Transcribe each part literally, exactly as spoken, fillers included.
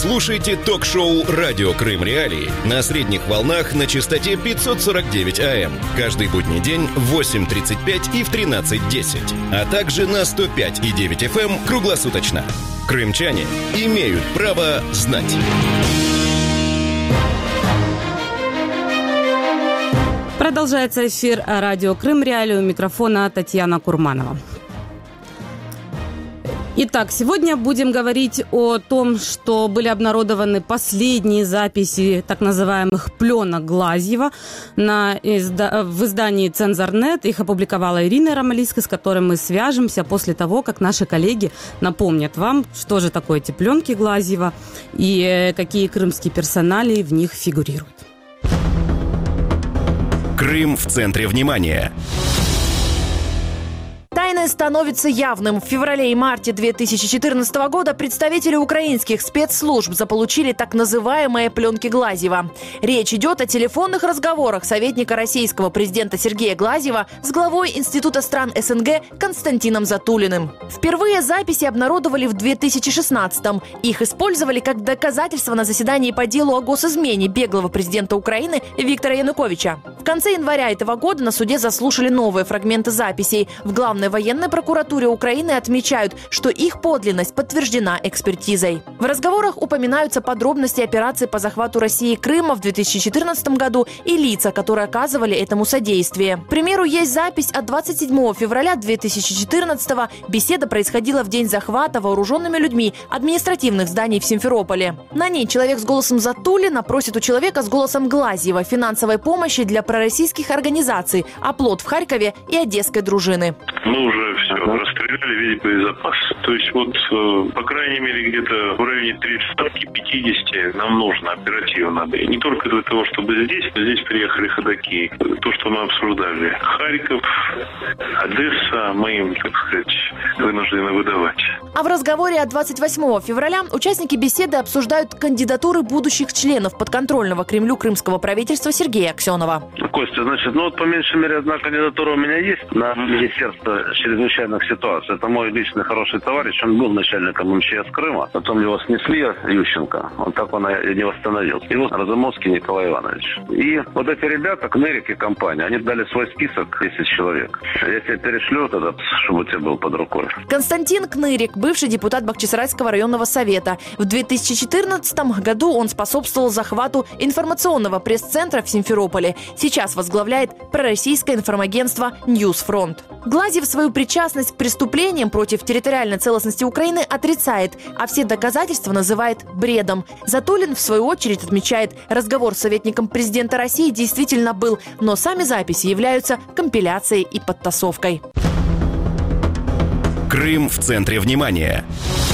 Слушайте ток-шоу «Радио Крым Реалии» на средних волнах на частоте пятьсот сорок девять АМ. Каждый будний день в восемь тридцать пять и в тринадцать десять. А также на сто пять и девять эф эм круглосуточно. Крымчане имеют право знать. Продолжается эфир «Радио Крым Реалии». У микрофона Татьяна Курманова. Итак, сегодня будем говорить о том, что были обнародованы последние записи так называемых пленок Глазьева на изда... в издании «Цензорнет». Их опубликовала Ирина Ромалийская, с которой мы свяжемся после того, как наши коллеги напомнят вам, что же такое эти пленки Глазьева и какие крымские персоналии в них фигурируют. Крым в центре внимания. Тайное становится явным. В феврале и марте две тысячи четырнадцатого года представители украинских спецслужб заполучили так называемые пленки Глазьева. Речь идет о телефонных разговорах советника российского президента Сергея Глазьева с главой Института стран эс эн гэ Константином Затулиным. Впервые записи обнародовали в две тысячи шестнадцатом. Их использовали как доказательство на заседании по делу о госизмене беглого президента Украины Виктора Януковича. В конце января этого года на суде заслушали новые фрагменты записей. В главной военной прокуратуре Украины отмечают, что их подлинность подтверждена экспертизой. В разговорах упоминаются подробности операции по захвату России Крыма в две тысячи четырнадцатом году и лица, которые оказывали этому содействие. К примеру, есть запись от двадцать седьмого февраля две тысячи четырнадцатого. Беседа происходила в день захвата вооруженными людьми административных зданий в Симферополе. На ней человек с голосом Затулина просит у человека с голосом Глазьева финансовой помощи для пророссийских организаций «Оплот» в Харькове и Одесской дружины. Мы уже все расстреляли весь боезапас. То есть вот, по крайней мере, где-то в районе тридцати-пятидесяти нам нужно оперативно. И не только для того, чтобы здесь, но здесь приехали ходаки. То, что мы обсуждали. Харьков, Одесса, мы им, так сказать, вынуждены выдавать. А в разговоре от двадцать восьмого февраля участники беседы обсуждают кандидатуры будущих членов подконтрольного Кремлю крымского правительства Сергея Аксенова. Костя, значит, ну вот по меньшей мере одна кандидатура у меня есть на Министерство чрезвычайных ситуаций. Это мой личный хороший товарищ, он был начальником эм че эс Крыма, потом его снесли, Ющенко, он так он и не восстановил. И вот Разумовский Николай Иванович. И вот эти ребята, Кнырик и компания, они дали свой список, десять человек. Я тебе перешлю тогда, чтобы у тебя был под рукой. Константин Кнырик, бывший депутат Бахчисарайского районного совета. В две тысячи четырнадцатом году он способствовал захвату информационного пресс-центра в Симферополе. Сейчас возглавляет пророссийское информагентство «Ньюсфронт». Глазьев свою причастность к преступлениям против территориальной целостности Украины отрицает, а все доказательства называет бредом. Затулин, в свою очередь, отмечает, разговор с советником президента России действительно был, но сами записи являются компиляцией и подтасовкой. Крым в центре внимания.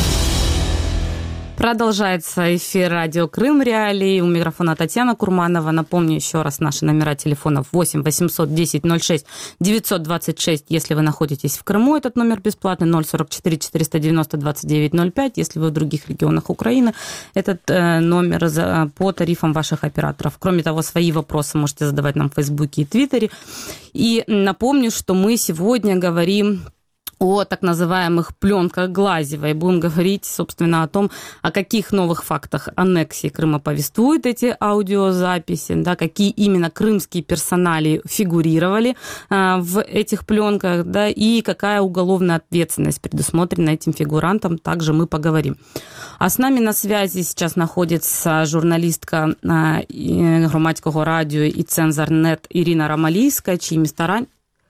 Продолжается эфир «Радио Крым Реалии». У микрофона Татьяна Курманова. Напомню еще раз наши номера телефонов восемь восемьсот десять ноль шесть девятьсот двадцать шесть, если вы находитесь в Крыму, этот номер бесплатный, ноль сорок четыре четыреста девяносто двадцать девять ноль пять, если вы в других регионах Украины, этот э, номер за, по тарифам ваших операторов. Кроме того, свои вопросы можете задавать нам в Фейсбуке и Твиттере. И напомню, что мы сегодня говорим о так называемых пленках Глазьева. И будем говорить, собственно, о том, о каких новых фактах аннексии Крыма повествуют эти аудиозаписи, да, какие именно крымские персоналии фигурировали а, в этих пленках, да, и какая уголовная ответственность предусмотрена этим фигурантам, также мы поговорим. А с нами на связи сейчас находится журналистка а, Громадського радио и Цензорнет Ирина Ромалийская, чьи места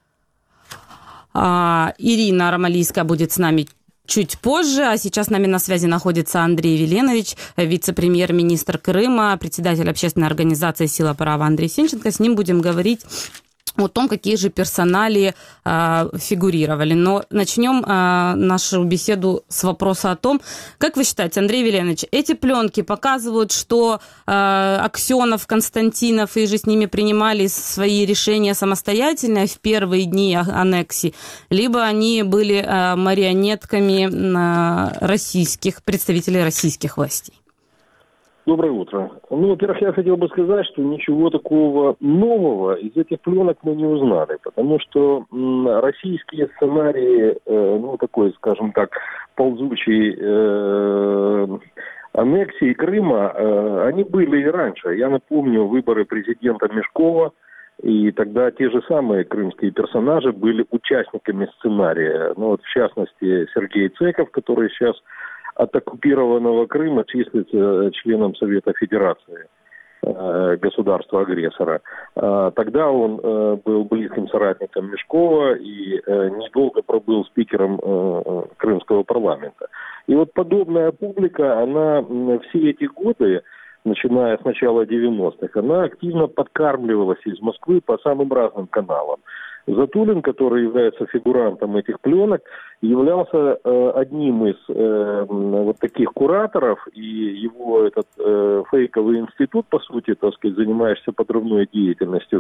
Ирина Ромалийская будет с нами чуть позже, а сейчас с нами на связи находится Андрей Веленович, вице-премьер-министр Крыма, председатель общественной организации «Сила права» Андрей Сенченко. С ним будем говорить о том, какие же персоналии э, фигурировали. Но начнем э, нашу беседу с вопроса о том, как вы считаете, Андрей Веленович, эти пленки показывают, что э, Аксенов, Константинов и же с ними принимали свои решения самостоятельно в первые дни аннексии, либо они были э, марионетками э, российских, представителей российских властей? Доброе утро. Ну, во-первых, я хотел бы сказать, что ничего такого нового из этих пленок мы не узнали, потому что м, российские сценарии, э, ну, такой, скажем так, ползучий э, аннексии Крыма, они были и раньше. Я напомню выборы президента Мешкова, и тогда те же самые крымские персонажи были участниками сценария. Ну, вот, в частности, Сергей Цеков, который сейчас от оккупированного Крыма числится членом Совета Федерации государства-агрессора. Тогда он был близким соратником Мешкова и недолго пробыл спикером крымского парламента. И вот подобная публика, она все эти годы, начиная с начала девяностых, она активно подкармливалась из Москвы по самым разным каналам. Затулин, который является фигурантом этих пленок, являлся э, одним из э, вот таких кураторов, и его этот э, фейковый институт, по сути, так сказать, занимающийся подрывной деятельностью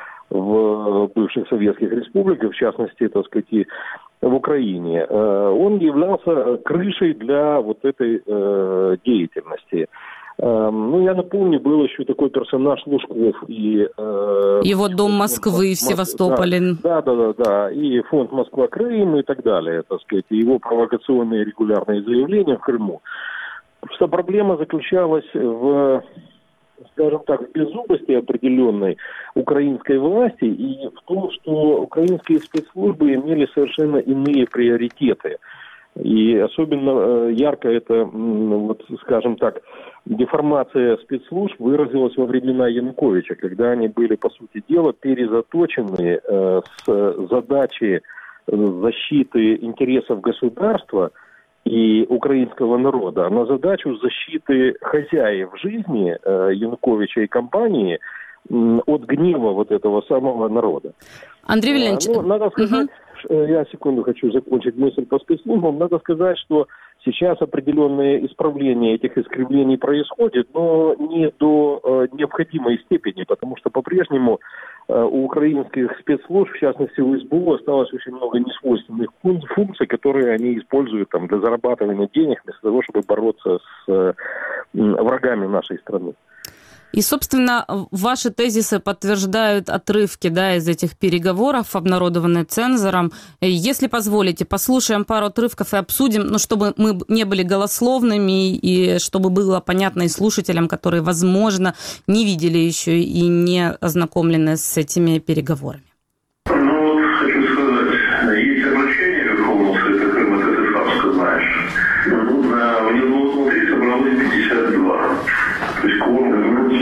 в бывших советских республиках, в частности, так сказать, и в Украине, э, он являлся крышей для вот этой э, деятельности. Ну, я напомню, был еще такой персонаж Лужков и... Э, Его Дом Москвы в Севастополе. Да, да, да, да, и фонд Москва-Крым и так далее, так сказать, и его провокационные регулярные заявления в Крыму. Что проблема заключалась в, скажем так, в беззубости определенной украинской власти и в том, что украинские спецслужбы имели совершенно иные приоритеты. И особенно ярко это, вот, скажем так, деформация спецслужб выразилась во времена Януковича, когда они были, по сути дела, перезаточены э, с задачи защиты интересов государства и украинского народа на задачу защиты хозяев жизни э, Януковича и компании э, от гнева вот этого самого народа. Андрей Вильянович... Ну, надо сказать... Угу. Я секунду хочу закончить мысль по спецслужбам. Надо сказать, что сейчас определенные исправления этих искривлений происходят, но не до э, необходимой степени, потому что по-прежнему э, у украинских спецслужб, в частности у СБУ, осталось очень много несвойственных функций, которые они используют там, для зарабатывания денег, вместо того, чтобы бороться с э, врагами нашей страны. И, собственно, ваши тезисы подтверждают отрывки, да, из этих переговоров, обнародованные цензором. Если позволите, послушаем пару отрывков и обсудим, ну, чтобы мы не были голословными и чтобы было понятно и слушателям, которые, возможно, не видели еще и не ознакомлены с этими переговорами. Ну, вот хочу сказать, есть обращение Верховного Совета Крыма, это ты сам знаешь. Ну, да, у него внутри собралось пятьдесят два. То есть кворум.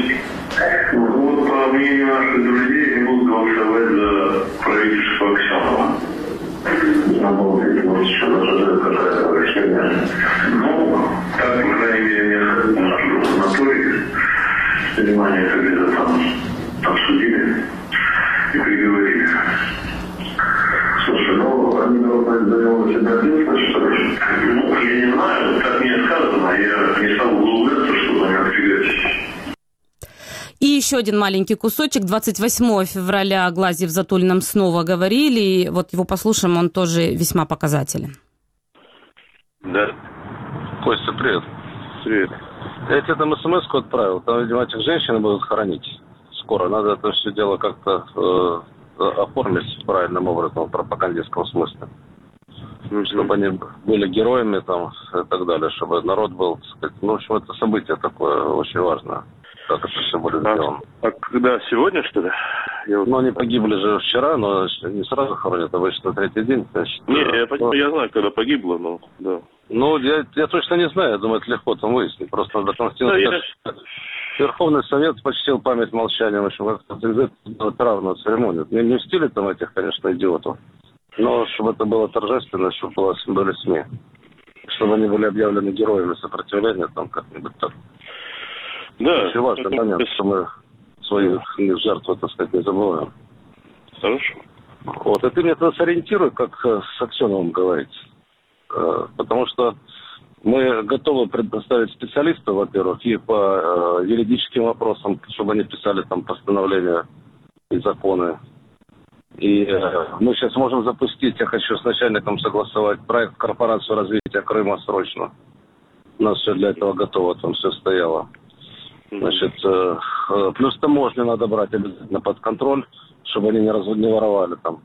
Ну, вот, по мнению наших друзей, они будут голосовать за правительство Аксенова. Ну, какая-то решение. Ну, так, по крайней мере, несколько наших санаторий, внимание, как где-то там обсудили и приговорили. Слушай, ну, они должны за него себя ответственность, что ли? Ну, я не знаю, так мне сказано, я не стал углубляться, чтобы не отвлекать. И еще один маленький кусочек. двадцать восьмого февраля Глазьев с Затулиным снова говорили. И вот его послушаем, он тоже весьма показателен. Да. Костя, привет. Привет. Я тебе там смс-ку отправил. Там, видимо, этих женщин будут хоронить скоро. Надо это все дело как-то э, оформить правильным образом в пропагандистском смысле. Mm-hmm. Чтобы они были героями там и так далее. Чтобы народ был, так сказать, ну, в общем, это событие такое очень важное. Как это все будет сделано. А, а когда? Сегодня, что ли? Я... Ну, они погибли же вчера, но не сразу хоронят, а выше на третий день. Значит, не, я, но... я знаю, когда погибло, но да. Ну, я, я точно не знаю, я думаю, это легко там выяснить. Просто надо Конституцию. Да, я... Верховный Совет почтил память молчанием, в общем, как-то равную церемонию. Не, не в стиле там этих, конечно, идиотов, но чтобы это было торжественно, чтобы было, были СМИ. Чтобы они были объявлены героями сопротивления, там как-нибудь так. Да. Очень важный это... момент, что мы своих жертв, так сказать, не забываем. Хорошо. Вот, и ты мне тогда сориентируй, как с Аксеновым говорить. Потому что мы готовы предоставить специалистов, во-первых, и по э, юридическим вопросам, чтобы они писали там постановления и законы. И э, мы сейчас можем запустить, я хочу с начальником согласовать проект корпорацию развития Крыма срочно. У нас все для этого готово, там все стояло. Значит, э, э, плюс таможню надо брать обязательно под контроль, чтобы они не, раз, не воровали там.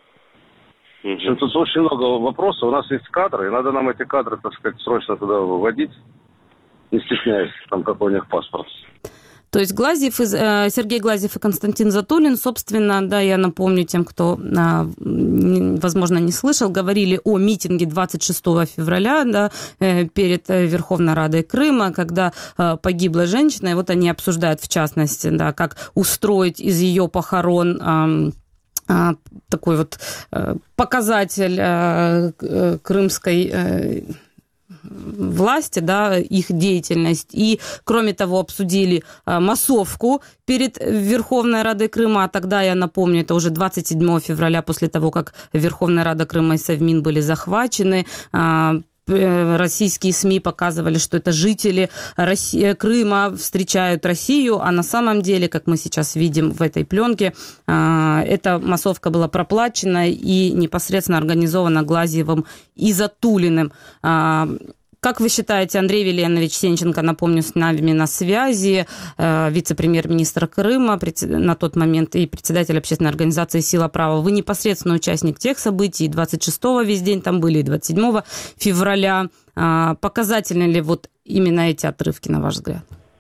В общем, тут очень много вопросов. У нас есть кадры, и надо нам эти кадры, так сказать, срочно туда выводить. не стесняясь, там, какой у них паспорт. То есть Глазьев, э, Сергей Глазьев и Константин Затулин, собственно, да, я напомню тем, кто, э, возможно, не слышал, говорили о митинге двадцать шестого февраля, да, э, перед Верховной Радой Крыма, когда э, погибла женщина, и вот они обсуждают, в частности, да, как устроить из ее похорон э, э, такой вот э, показатель э, крымской э, власти, да, их деятельность. И, кроме того, обсудили массовку перед Верховной Радой Крыма. А тогда, я напомню, это уже двадцать седьмого февраля, после того, как Верховная Рада Крыма и Совмин были захвачены, российские СМИ показывали, что это жители России, Крыма встречают Россию, а на самом деле, как мы сейчас видим в этой пленке, эта массовка была проплачена и непосредственно организована Глазьевым и Затулиным. Как вы считаете, Андрей Веленович Сенченко, напомню, с нами на связи, вице-премьер-министр Крыма на тот момент и председатель общественной организации «Сила права». Вы непосредственно участник тех событий, двадцать шестого весь день там были, и двадцать седьмого февраля. Показательны ли вот именно эти отрывки, на ваш взгляд?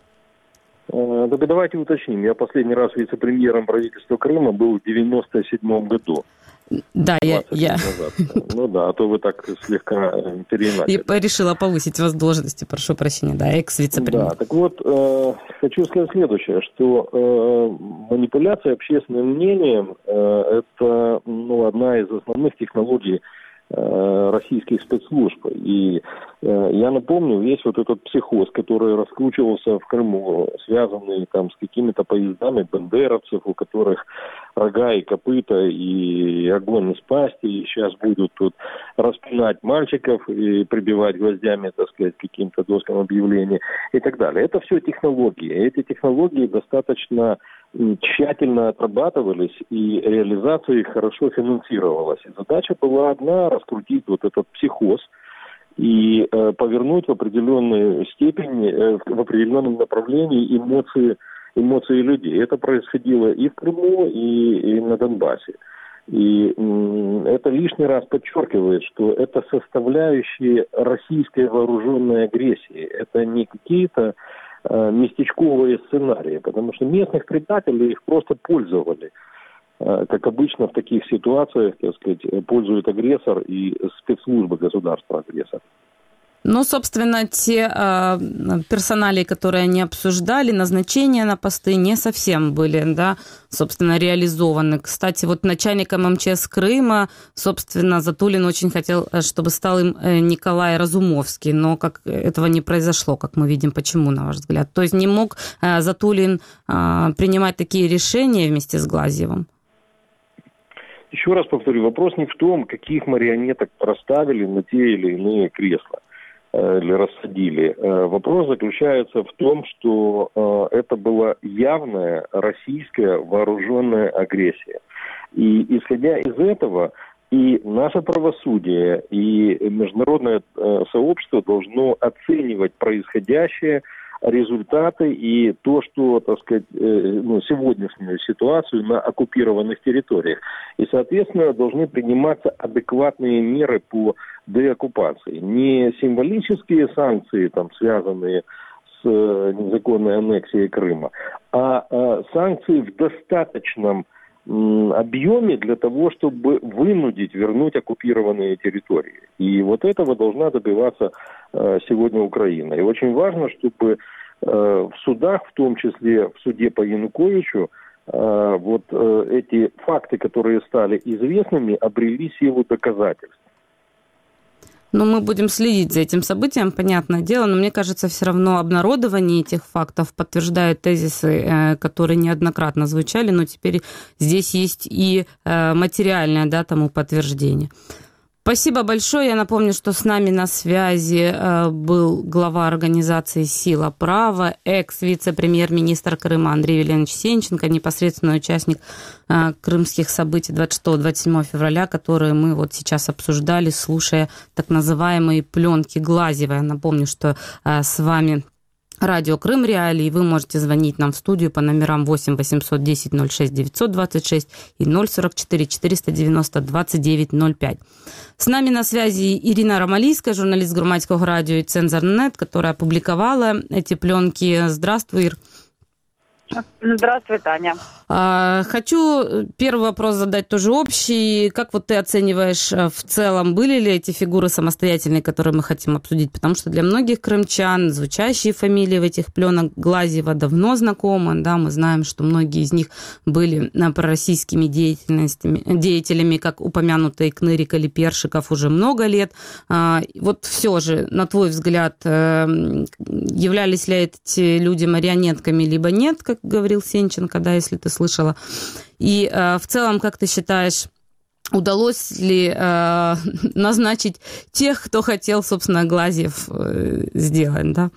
Так давайте уточним. Я последний раз вице-премьером правительства Крыма был в девяносто седьмом году. Да, я... я... Ну да, а то вы так слегка переиначили. Я решила повысить вас в должности, прошу прощения, да, экс-вице-премьер. Да, так вот, э, хочу сказать следующее, что э, манипуляция общественным мнением э, это ну, одна из основных технологий э, российских спецслужб. И э, я напомню, весь вот этот психоз, который раскручивался в Крыму, связанный там с какими-то поездами бандеровцев, у которых рога и копыта, и огонь из пасти, и сейчас будут тут распинать мальчиков и прибивать гвоздями, так сказать, каким-то доскам объявлений и так далее. Это все технологии. Эти технологии достаточно тщательно отрабатывались, и реализация их хорошо финансировалась. И задача была одна — раскрутить вот этот психоз и э, повернуть в определенной степени, э, в определенном направлении эмоции эмоции людей. Это происходило и в Крыму, и, и на Донбассе. И м, это лишний раз подчеркивает, что это составляющие российской вооруженной агрессии. Это не какие-то э, местечковые сценарии, потому что местных предателей их просто пользовали. Э, как обычно в таких ситуациях, так сказать, пользует агрессор и спецслужбы государства-агрессора. Ну, собственно, те э, персоналии, которые они обсуждали, назначения на посты не совсем были, да, собственно, реализованы. Кстати, вот начальником эм че эс Крыма, собственно, Затулин очень хотел, чтобы стал им Николай Разумовский, но как этого не произошло, как мы видим. Почему, на ваш взгляд? То есть не мог э, Затулин э, принимать такие решения вместе с Глазьевым? Еще раз повторю, вопрос не в том, каких марионеток расставили на те или иные кресла или рассадили. Вопрос заключается в том, что это была явная российская вооруженная агрессия. И исходя из этого, и наше правосудие, и международное сообщество должно оценивать происходящее, результаты и то, что, так сказать, ну, сегодняшнюю ситуацию на оккупированных территориях. И, соответственно, должны приниматься адекватные меры по деоккупации. Не символические санкции, там, связанные с незаконной аннексией Крыма, а, а санкции в достаточном м, объеме для того, чтобы вынудить вернуть оккупированные территории. И вот этого должна добиваться э, сегодня Украина. И очень важно, чтобы э, в судах, в том числе в суде по Януковичу, э, вот э, эти факты, которые стали известными, обрели силу доказательств. Ну, мы будем следить за этим событием, понятное дело, но мне кажется, все равно обнародование этих фактов подтверждает тезисы, которые неоднократно звучали, но теперь здесь есть и материальное, да, тому подтверждение. Спасибо большое. Я напомню, что с нами на связи был глава организации «Сила права», экс-вице-премьер-министр Крыма Андрей Веленович Сенченко, непосредственный участник крымских событий двадцать шестого - двадцать седьмого февраля, которые мы вот сейчас обсуждали, слушая так называемые пленки Глазьева. Я напомню, что с вами Радио Крым Реалии. Вы можете звонить нам в студию по номерам восемь восемьсот десять ноль шесть девятьсот двадцать шесть и ноль сорок четыре четыреста девяносто двадцать девять ноль пять. С нами на связи Ирина Ромалийская, журналист Громадского радио и Цензор.нет, которая опубликовала эти пленки. Здравствуй, Ир. Здравствуй, Таня. Хочу первый вопрос задать тоже общий. Как вот ты оцениваешь в целом, были ли эти фигуры самостоятельные, которые мы хотим обсудить? Потому что для многих крымчан звучащие фамилии в этих пленах Глазьева давно знакомы. Да, мы знаем, что многие из них были пророссийскими деятелями, как упомянутый Кнырик или Першиков, уже много лет. Вот все же, на твой взгляд, являлись ли эти люди марионетками, либо нет, как говорил Сенченко, да, если ты слышала. И э, в целом, как ты считаешь, удалось ли э, назначить тех, кто хотел, собственно, Глазьев э, сделать, да?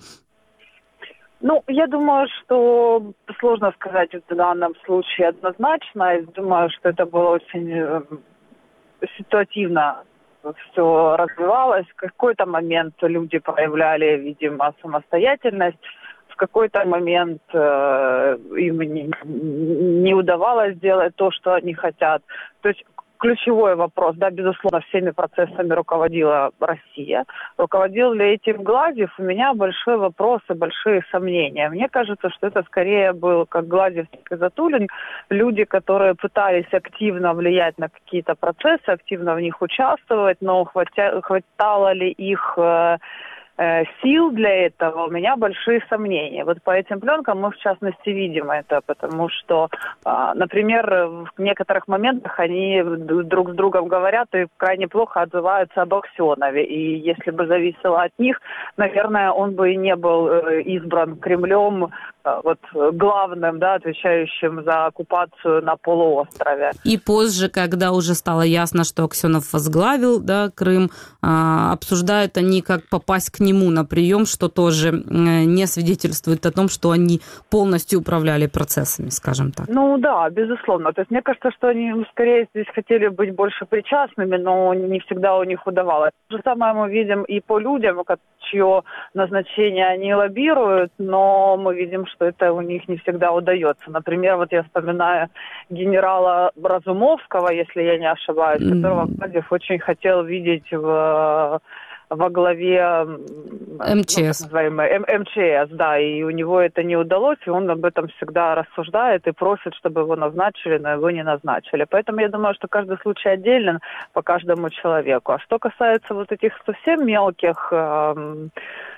Ну, я думаю, что сложно сказать в данном случае однозначно. Я думаю, что это было очень э, ситуативно все развивалось. В какой-то момент люди проявляли, видимо, самостоятельность. В какой-то момент э, им не, не удавалось сделать то, что они хотят. То есть ключевой вопрос, да, безусловно, всеми процессами руководила Россия. Руководил ли этим Глазьев? У меня большой вопрос и большие сомнения. Мне кажется, что это скорее был как Глазьев, так и Затулин. Люди, которые пытались активно влиять на какие-то процессы, активно в них участвовать, но хватя, хватало ли их... Э, сил для этого, у меня большие сомнения. Вот по этим пленкам мы, в частности, видим это, потому что, например, в некоторых моментах они друг с другом говорят и крайне плохо отзываются об Аксенове. И если бы зависело от них, наверное, он бы и не был избран Кремлем вот главным, да, отвечающим за оккупацию на полуострове. И позже, когда уже стало ясно, что Аксенов возглавил, да, Крым, обсуждают они, как попасть к нему на прием, что тоже не свидетельствует о том, что они полностью управляли процессами, скажем так. Ну да, безусловно. То есть мне кажется, что они скорее здесь хотели быть больше причастными, но не всегда у них удавалось. То же самое мы видим и по людям, чье назначение они лоббируют, но мы видим, что это у них не всегда удается. Например, вот я вспоминаю генерала Разумовского, если я не ошибаюсь, mm. которого Глазьев очень хотел видеть в... во главе МЧС. Ну, М- МЧС, да, и у него это не удалось, и он об этом всегда рассуждает и просит, чтобы его назначили, но его не назначили. Поэтому я думаю, что каждый случай отделен по каждому человеку. А что касается вот этих совсем мелких... Эм,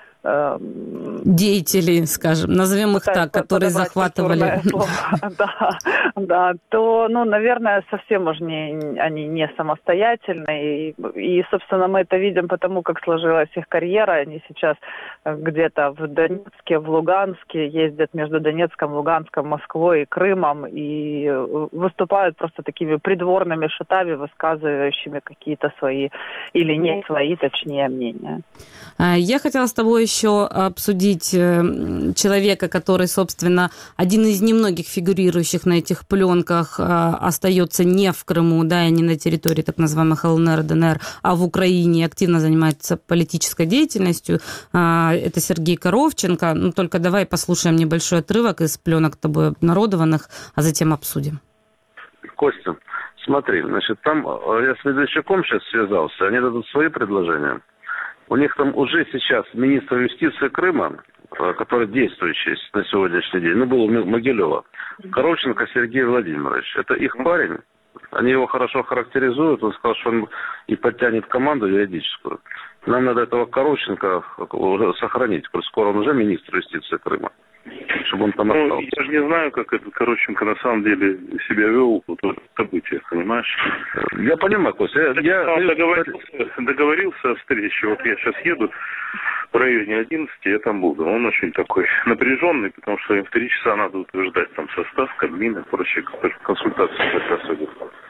деятелей, скажем, назовем их так, которые захватывали. Да, да, то, ну, наверное, совсем уж не, они не самостоятельные. И, и, собственно, мы это видим потому, как сложилась их карьера. Они сейчас где-то в Донецке, в Луганске ездят между Донецком, Луганском, Москвой и Крымом и выступают просто такими придворными шутами, высказывающими какие-то свои или не свои, точнее, мнения. Я хотела с тобой еще обсудить человека, который, собственно, один из немногих фигурирующих на этих пленках остается не в Крыму, да, и не на территории так называемых ЛНР, ДНР, а в Украине, активно занимается политической деятельностью. Это Сергей Коровченко. Ну, только давай послушаем небольшой отрывок из пленок тобой обнародованных, а затем обсудим. Костя, смотри, значит, там я с Медведчуком сейчас связался, они дадут свои предложения. У них там уже сейчас министр юстиции Крыма, который действующий на сегодняшний день, ну, был у Могилева, Коровченко Сергей Владимирович. Это их парень. Они его хорошо характеризуют. Он сказал, что он и подтянет команду юридическую. Нам надо этого Коровченко уже сохранить. Скоро он уже министр юстиции Крыма. Чтобы он там ну, остался. Я же не знаю, как этот Коровченко на самом деле себя вел вот в этих событиях, понимаешь? Я понимаю, Костя. Я, я... Он договорился, договорился о встрече. Вот я сейчас еду в районе одиннадцати, я там буду. Он очень такой напряженный, потому что им в три часа надо утверждать там состав, Кабмин и прочие консультации как раз идут.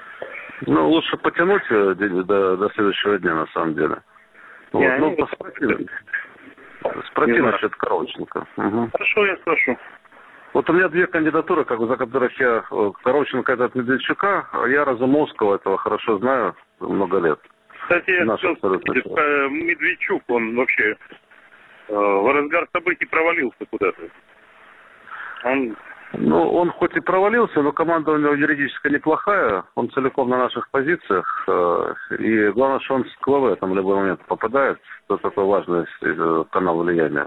Ну, лучше потянуть до, до следующего дня, на самом деле. Вот. Не, Ну, они... посмотри. Спроси насчет Коровченко. Угу. Хорошо, я спрошу. Вот у меня две кандидатуры, как, за которых я... Коровченко это от Медведчука, а я Разумовского этого хорошо знаю много лет. Кстати, я хотел сказать, Медведчук, он вообще в разгар событий провалился куда-то. Он... Ну, он хоть и провалился, но команда у него юридически неплохая. Он целиком на наших позициях. И главное, что он с КВВ там в любой момент попадает. Это такой важный канал влияния.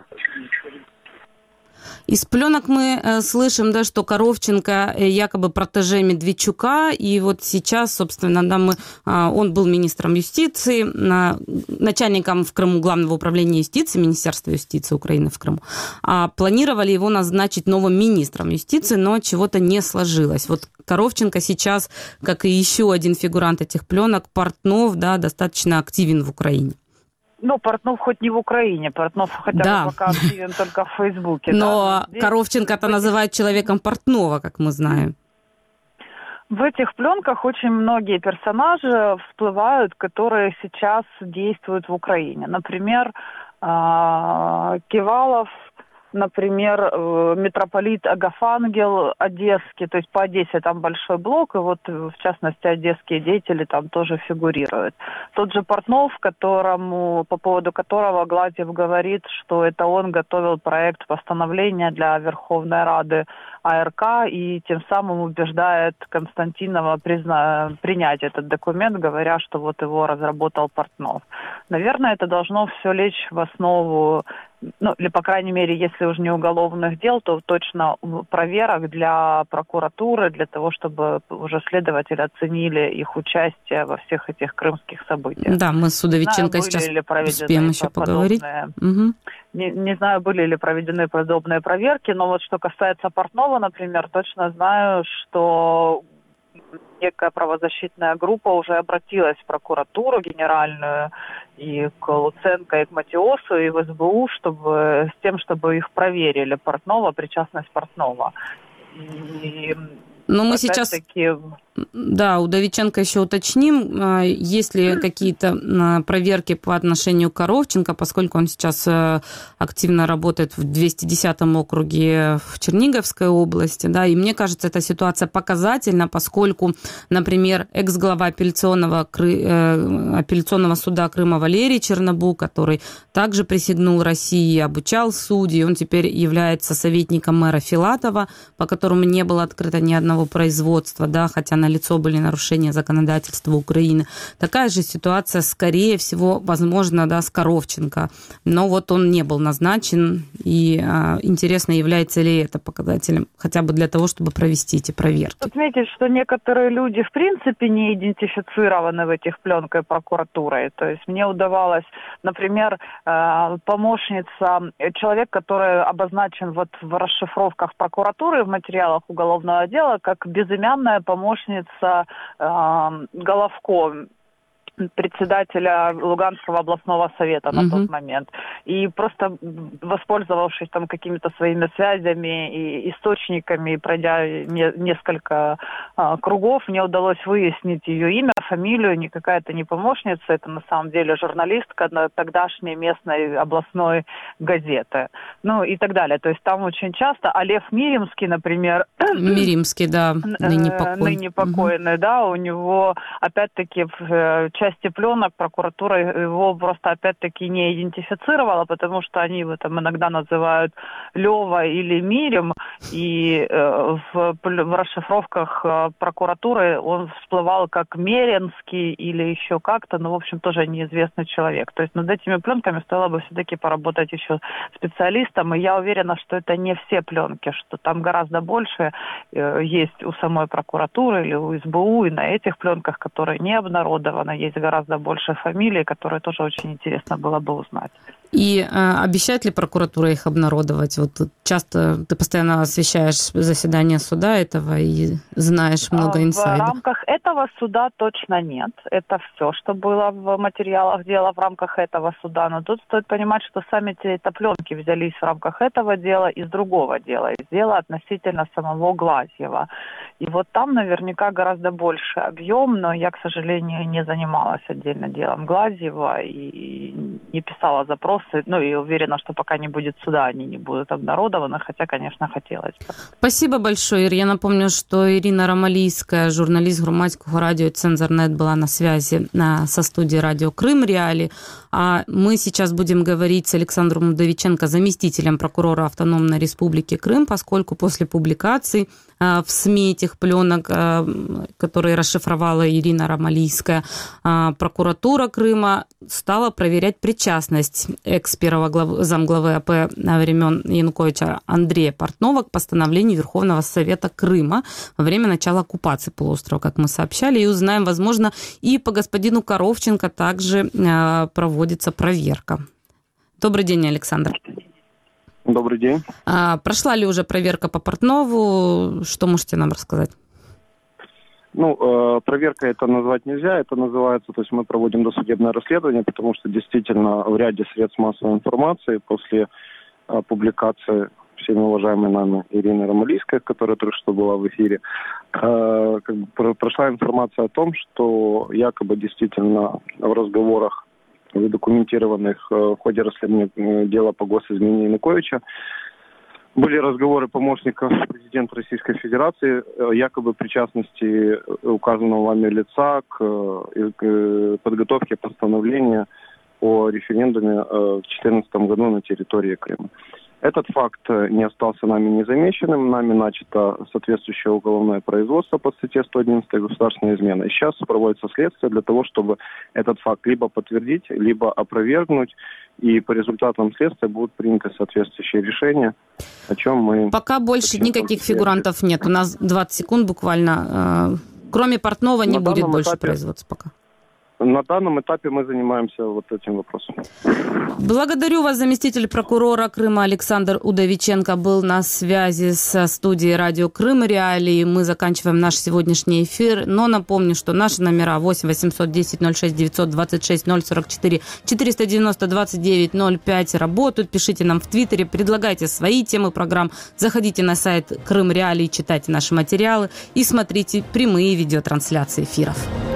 Из пленок мы э, слышим, да, что Коровченко э, якобы протеже Медведчука, и вот сейчас, собственно, да, мы, э, он был министром юстиции, э, начальником в Крыму Главного управления юстиции, Министерства юстиции Украины в Крыму, а планировали его назначить новым министром юстиции, но чего-то не сложилось. Вот Коровченко сейчас, как и еще один фигурант этих пленок, Портнов, да, достаточно активен в Украине. Ну, Портнов хоть не в Украине, Портнов хотя да. бы пока активен только в Фейсбуке. Но да? Коровченко-то называют человеком Портнова, как мы знаем. В этих пленках очень многие персонажи всплывают, которые сейчас действуют в Украине. Например, Кивалов, например, митрополит Агафангел одесский, то есть по Одессе там большой блок, и вот в частности одесские деятели там тоже фигурируют. Тот же Портнов, которому, по поводу которого Глазьев говорит, что это он готовил проект постановления для Верховной Рады АРК и тем самым убеждает Константинова призна... принять этот документ, говоря, что вот его разработал Портнов. Наверное, это должно все лечь в основу, ну, или, по крайней мере, если уж не уголовных дел, то точно проверок для прокуратуры, для того, чтобы уже следователи оценили их участие во всех этих крымских событиях. Да, мы с Удовиченко сейчас успеем еще поговорить. Угу. Не, не знаю, были ли проведены подобные проверки, но вот что касается Портнова, например, точно знаю, что некая правозащитная группа уже обратилась в прокуратуру генеральную и к Луценко, и к Матиосу, и в эс бэ у, чтобы, с тем, чтобы их проверили, Портнова, причастность Портнова. И... Но мы сейчас, да, у Удовиченко еще уточним, есть ли какие-то проверки по отношению к Коровченко, поскольку он сейчас активно работает в двести десятом округе в Черниговской области, да, и мне кажется, эта ситуация показательна, поскольку, например, экс-глава апелляционного, апелляционного суда Крыма Валерий Чернобук, который также присягнул России, обучал судей, он теперь является советником мэра Филатова, по которому не было открыто ни одного производства, да, хотя налицо были нарушения законодательства Украины. Такая же ситуация, скорее всего, возможно, да, с Коровченко. Но вот он не был назначен, и а, интересно, является ли это показателем хотя бы для того, чтобы провести эти проверки. Отметить, что некоторые люди, в принципе, не идентифицированы в этих пленках прокуратурой. То есть мне удавалось, например, помощница, человек, который обозначен вот в расшифровках прокуратуры, в материалах уголовного дела, как безымянная помощница э, Головко, председателя Луганского областного совета на uh-huh. тот момент. И просто воспользовавшись там какими-то своими связями и источниками, пройдя не, несколько а, кругов, мне удалось выяснить ее имя, фамилию, не какая-то не помощница, это на самом деле журналистка тогдашней местной областной газеты. Ну и так далее. То есть там очень часто, а Лев Миримский, например... Миримский, да, ныне покойный. Ныне покойный, uh-huh. да, у него опять-таки в части пленок прокуратура его просто опять-таки не идентифицировала, потому что они его там иногда называют Лева или Мирим, и э, в, в расшифровках э, прокуратуры он всплывал как Меренский или еще как-то, но, в общем, тоже неизвестный человек. То есть над этими пленками стоило бы все-таки поработать еще специалистом, и я уверена, что это не все пленки, что там гораздо больше э, есть у самой прокуратуры или у эс бэ у, и на этих пленках, которые не обнародованы, есть гораздо больше фамилий, которые тоже очень интересно было бы узнать. И э, обещает ли прокуратура их обнародовать? Вот часто ты постоянно освещаешь заседания суда этого и знаешь много инсайдов. В рамках этого суда точно нет. Это все, что было в материалах дела в рамках этого суда. Но тут стоит понимать, что сами эти пленки взялись в рамках этого дела из другого дела, из дела относительно самого Глазьева. И вот там наверняка гораздо больше объем, но я, к сожалению, не занималась отдельно делом Глазьева и не писала запрос вопросы. Ну, и уверена, что пока не будет суда, они не будут обнародованы, хотя, конечно, хотелось бы. Спасибо большое, Ир. Я напомню, что Ирина Ромалийская, журналист Громадського радио Цензорнет, была на связи со студией радио Крым Реалии. А мы сейчас будем говорить с Александром Удовиченко, заместителем прокурора Автономной Республики Крым, поскольку после публикации в СМИ этих пленок, которые расшифровала Ирина Ромалийская, прокуратура Крыма стала проверять причастность экс-первого глав... замглавы АП времен Януковича Андрея Портнова к постановлению Верховного Совета Крыма во время начала оккупации полуострова, как мы сообщали, и узнаем, возможно, и по господину Коровченко также проводится проверка. Добрый день, Александр. Добрый день. А, прошла ли уже проверка по Портнову? Что можете нам рассказать? Ну, э, проверка это назвать нельзя, это называется, то есть мы проводим досудебное расследование, потому что действительно в ряде средств массовой информации после э, публикации всеми уважаемой нами Ирины Ромалийской, которая только что была в эфире, э, как бы прошла информация о том, что якобы действительно в разговорах, задокументированных в ходе расследования дела по госизмене Януковича, были разговоры помощников президента Российской Федерации якобы причастности указанного вами лица к, к подготовке постановления о референдуме в две тысячи четырнадцатом году на территории Крыма. Этот факт не остался нами незамеченным. Нами начато соответствующее уголовное производство по статье сто одиннадцать «Государственная измена». И сейчас проводится следствие для того, чтобы этот факт либо подтвердить, либо опровергнуть. И по результатам следствия будут приняты соответствующие решения, о чем мы... Пока больше никаких фигурантов нет. У нас двадцать секунд буквально. Кроме Портнова не будет больше этапе... производства пока. На данном этапе мы занимаемся вот этим вопросом. Благодарю вас. Заместитель прокурора Крыма Александр Удовиченко был на связи со студией радио Крым Реалии. Мы заканчиваем наш сегодняшний эфир, но напомню, что наши номера восемь восемьсот десять ноль шесть девятьсот двадцать шесть ноль сорок четыре четыреста девяносто двадцать девять ноль пять работают. Пишите нам в Твиттере, предлагайте свои темы программ, заходите на сайт Крым Реалии, читайте наши материалы и смотрите прямые видеотрансляции эфиров.